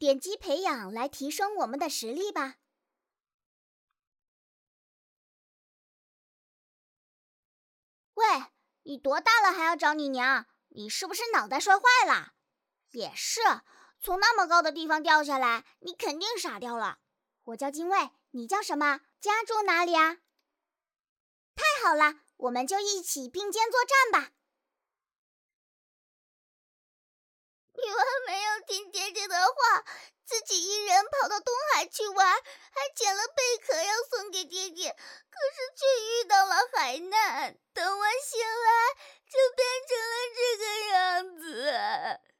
点击培养来提升我们的实力吧。喂，你多大了还要找你娘？你是不是脑袋摔坏了？也是，从那么高的地方掉下来，你肯定傻掉了。我叫精卫，你叫什么？家住哪里啊？太好了，我们就一起并肩作战吧。 女儿没有听姐姐的话，自己一人跑到东海去玩，还捡了贝壳要送给爹爹，可是却遇到了海难。等我醒来，就变成了这个样子。